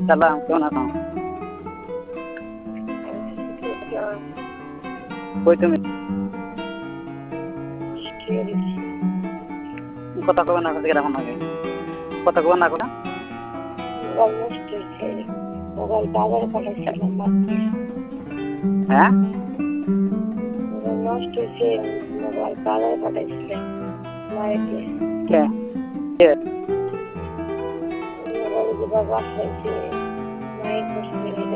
সালাম, কেমন আছো? কই তুমি? কথা কবে না কথা কেমন লাগে? কথা কবে না কথা? মোবাইল নষ্ট হয়েছে, মোবাইল বাজারে পাঠাইছিলাম মাত্র। হ্যাঁ? মোবাইল নষ্ট হয়েছে, মোবাইল বাজারে পাঠাইছিলাম মায়েকে। কে? কে? মোবাইল যে বাবা পাঠাইছে মায়ের কাছে